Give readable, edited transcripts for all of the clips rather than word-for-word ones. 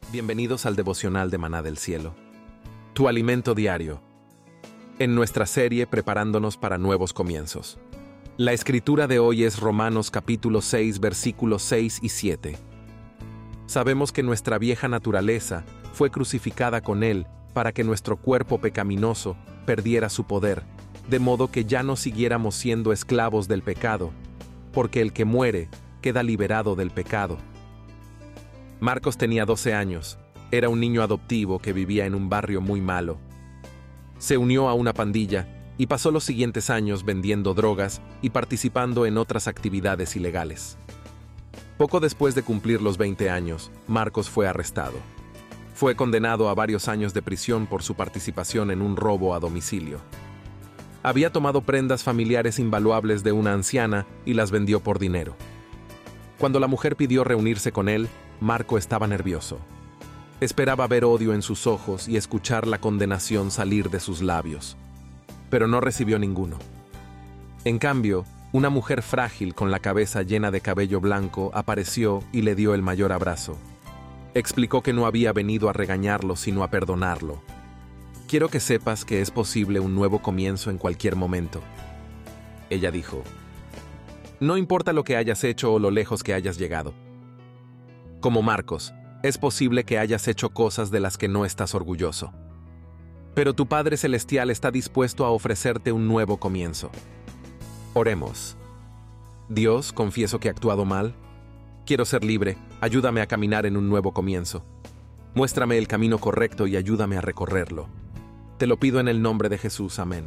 Bienvenidos al devocional de Maná del Cielo, tu alimento diario, en nuestra serie Preparándonos para Nuevos Comienzos. La escritura de hoy es Romanos capítulo 6, versículos 6 y 7. Sabemos que nuestra vieja naturaleza fue crucificada con Él para que nuestro cuerpo pecaminoso perdiera su poder, de modo que ya no siguiéramos siendo esclavos del pecado, porque el que muere queda liberado del pecado. Marcos tenía 12 años, era un niño adoptivo que vivía en un barrio muy malo. Se unió a una pandilla y pasó los siguientes años vendiendo drogas y participando en otras actividades ilegales. Poco después de cumplir los 20 años, Marcos fue arrestado. Fue condenado a varios años de prisión por su participación en un robo a domicilio. Había tomado prendas familiares invaluables de una anciana y las vendió por dinero. Cuando la mujer pidió reunirse con él, Marco estaba nervioso. Esperaba ver odio en sus ojos y escuchar la condenación salir de sus labios, pero no recibió ninguno. En cambio, una mujer frágil con la cabeza llena de cabello blanco apareció y le dio el mayor abrazo. Explicó que no había venido a regañarlo sino a perdonarlo. Quiero que sepas que es posible un nuevo comienzo en cualquier momento. Ella dijo, no importa lo que hayas hecho o lo lejos que hayas llegado. Como Marcos, es posible que hayas hecho cosas de las que no estás orgulloso. Pero tu Padre Celestial está dispuesto a ofrecerte un nuevo comienzo. Oremos. Dios, confieso que he actuado mal. Quiero ser libre, ayúdame a caminar en un nuevo comienzo. Muéstrame el camino correcto y ayúdame a recorrerlo. Te lo pido en el nombre de Jesús, amén.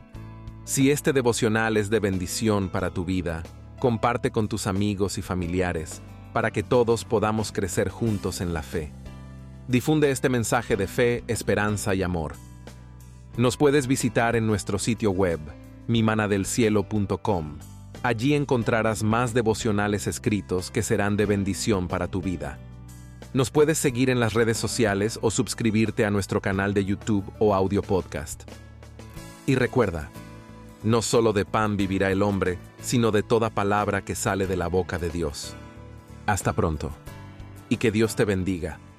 Si este devocional es de bendición para tu vida, comparte con tus amigos y familiares, para que todos podamos crecer juntos en la fe. Difunde este mensaje de fe, esperanza y amor. Nos puedes visitar en nuestro sitio web, mimanadelcielo.com. Allí encontrarás más devocionales escritos que serán de bendición para tu vida. Nos puedes seguir en las redes sociales o suscribirte a nuestro canal de YouTube o audio podcast. Y recuerda, no solo de pan vivirá el hombre, sino de toda palabra que sale de la boca de Dios. Hasta pronto, y que Dios te bendiga.